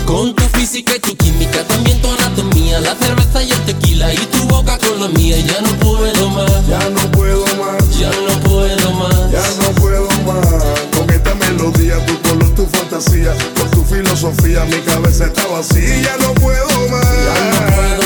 Con tu física y tu química, también tu anatomía, la cerveza y el tequila y tu boca con la mía. Ya no puedo más, Ya no puedo más, ya no puedo más. ya no puedo más. Con esta melodía, tu color, tu fantasía, con tu filosofía, mi cabeza está vacía. Ya no puedo más, Ya no puedo